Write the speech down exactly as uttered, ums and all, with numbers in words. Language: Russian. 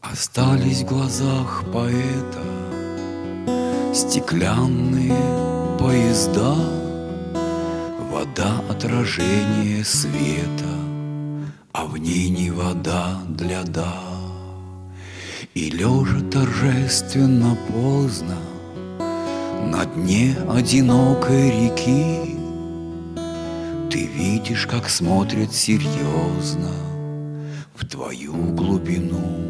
Остались в глазах поэта стеклянные поезда, вода — отражение света, а в ней не вода для «да». И лежа торжественно поздно на дне одинокой реки, ты видишь, как смотрят серьезно в твою глубину